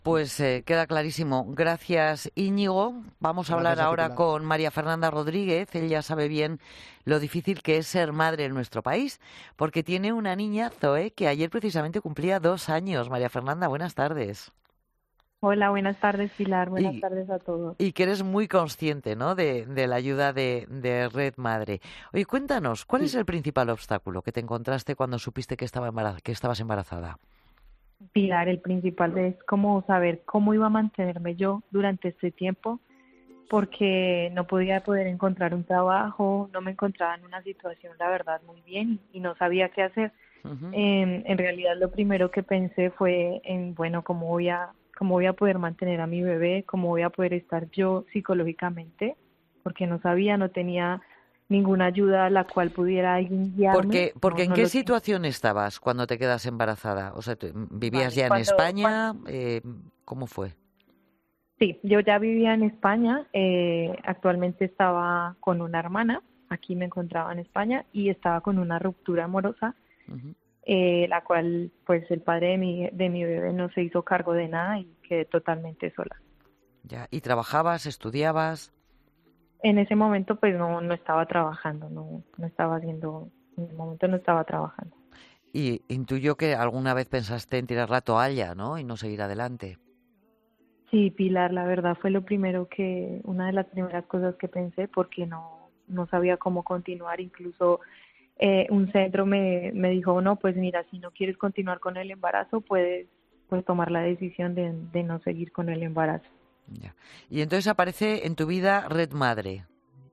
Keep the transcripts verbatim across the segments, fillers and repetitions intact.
Pues eh, queda clarísimo. Gracias, Íñigo. Vamos a hablar Gracias a ti, ahora Pilar. con María Fernanda Rodríguez. Ella sabe bien lo difícil que es ser madre en nuestro país, porque tiene una niña, Zoe, que ayer precisamente cumplía dos años. María Fernanda, buenas tardes. Hola, buenas tardes, Pilar. Buenas Y, tardes a todos. y que eres muy consciente, ¿no?, de, de la ayuda de, de Red Madre. Oye, cuéntanos, ¿cuál es Sí, el principal obstáculo que te encontraste cuando supiste que, estaba embara- que estabas embarazada? Pilar, el principal es como saber cómo iba a mantenerme yo durante este tiempo, porque no podía poder encontrar un trabajo, no me encontraba en una situación, la verdad, muy bien y no sabía qué hacer. Ujú. En, en realidad, lo primero que pensé fue en, bueno, cómo voy a, cómo voy a poder mantener a mi bebé, cómo voy a poder estar yo psicológicamente, porque no sabía, no tenía ninguna ayuda a la cual pudiera alguien guiarme, Porque, no, porque ¿en no qué lo tenía. situación estabas cuando te quedas embarazada? O sea, ¿tú ¿vivías Vale, ya en cuando, cuando, España? Eh, ¿cómo fue? sí, yo ya vivía en España, eh, actualmente estaba con una hermana, aquí me encontraba en España y estaba con una ruptura amorosa, Ujú. eh, la cual pues el padre de mi, de mi bebé no se hizo cargo de nada y quedé totalmente sola. Ya. ¿Y trabajabas, estudiabas? En ese momento pues no, no estaba trabajando, no, no estaba haciendo, en el momento no estaba trabajando. Y intuyo que alguna vez pensaste en tirar la toalla, ¿no? Y no seguir adelante. Sí, Pilar, la verdad fue lo primero que, una de las primeras cosas que pensé porque no, no sabía cómo continuar, incluso eh, un centro me, me dijo, no, pues mira, si no quieres continuar con el embarazo, puedes, puedes tomar la decisión de, de no seguir con el embarazo. Ya. Y entonces aparece en tu vida Red Madre.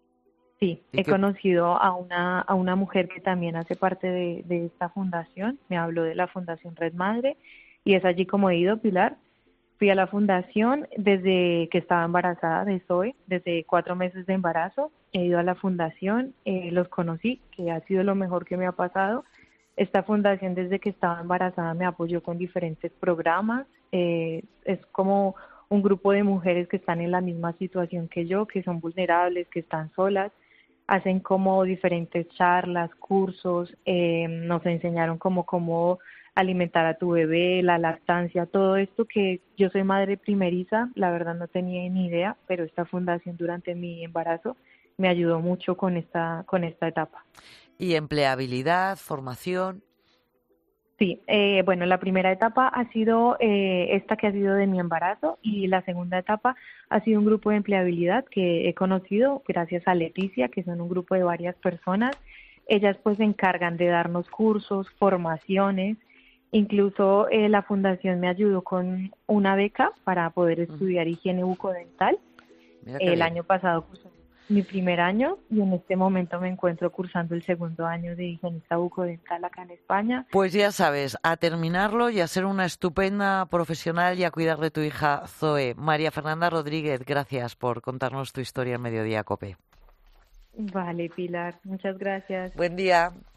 Sí, ¿Y he qué? conocido a una, a una mujer que también hace parte de, de esta fundación, me habló de la Fundación Red Madre y es allí como he ido, Pilar. Fui a la fundación desde que estaba embarazada de Zoe, desde cuatro meses de embarazo. He ido a la fundación, eh, los conocí, que ha sido lo mejor que me ha pasado. Esta fundación desde que estaba embarazada me apoyó con diferentes programas. Eh, es como un grupo de mujeres que están en la misma situación que yo, que son vulnerables, que están solas. Hacen como diferentes charlas, cursos, eh, nos enseñaron como cómo alimentar a tu bebé, la lactancia, todo esto que yo soy madre primeriza, la verdad no tenía ni idea, pero esta fundación durante mi embarazo me ayudó mucho con esta, con esta etapa. Y empleabilidad, formación. Sí, eh, bueno, la primera etapa ha sido eh, esta que ha sido de mi embarazo y la segunda etapa ha sido un grupo de empleabilidad que he conocido gracias a Leticia, que son un grupo de varias personas. Ellas pues se encargan de darnos cursos, formaciones, incluso eh, la fundación me ayudó con una beca para poder Ujú. estudiar higiene bucodental. Mira qué El bien. año pasado cursé mi primer año y en este momento me encuentro cursando el segundo año de higienista bucodental acá en España. Pues ya sabes, a terminarlo y a ser una estupenda profesional y a cuidar de tu hija Zoe. María Fernanda Rodríguez, gracias por contarnos tu historia en Mediodía Cope. Vale, Pilar, muchas gracias. Buen día.